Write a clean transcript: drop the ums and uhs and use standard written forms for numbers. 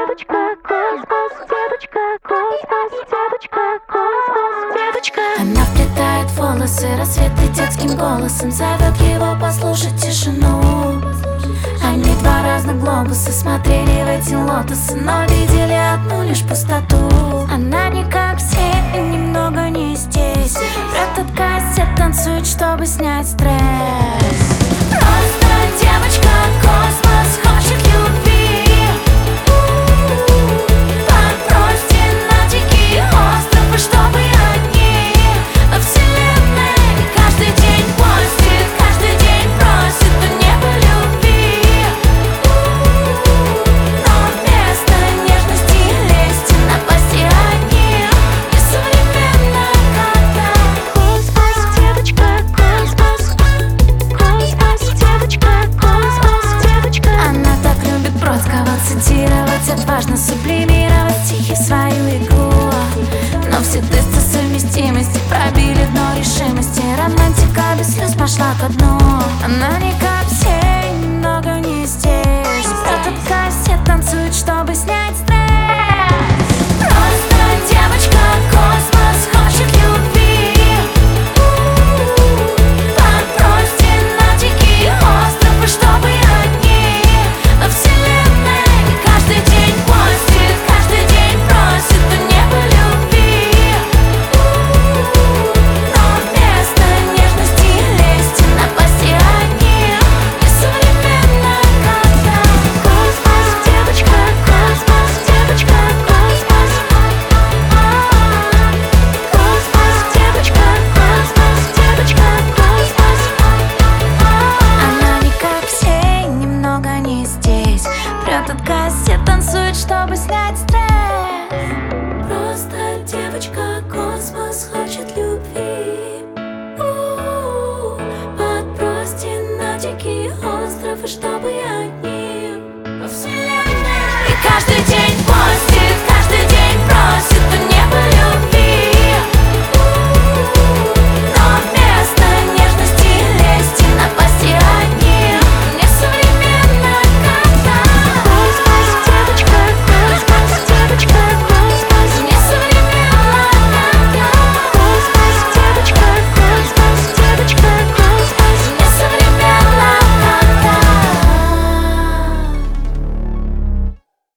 девочка, космос, девочка, космос, девочка, космос, девочка. Она вплетает в волосы рассветы детским голосом, зовет его послушать тишину. Они два разных глобуса смотрели в эти лотосы, но видели одну лишь пустоту. Она не как все и немного не здесь. Прет от кассет, танцует, чтобы снять стресс. Просто девочка, космос, хочет любви. Подбросьте на дикий остров, и чтобы одни во вселенной каждый день постит, каждый день просит у неба любви. Но вместо нежности лести напасти одни несовременно, когда Космос, девочка, космос, космос, девочка, космос, девочка. она так любит Бродского цитировать, отважно сублимировать стихи в свою игру. Но все тесты совместимости пробили дно решимости. Романтика без слез пошла ко дну. Она не как все, немного не здесь. Прет от кассет, танцует, чтобы снять стресс. Просто девочка, космос, хочет любви. Подбросьте на дикий остров, и чтобы одни во вселенной каждый день постит, каждый день просит у неба любви. Но вместо нежности лести напасти одни несовременно, когда Космос, девочка, космос, девочка, космос. Космос, девочка, космос, девочка, космос. она не как все, немного не здесь. Прет от кассет, танцует, чтобы снять стресс. Просто девочка, космос, хочет любви. Подбросьте на дикий остров, и чтобы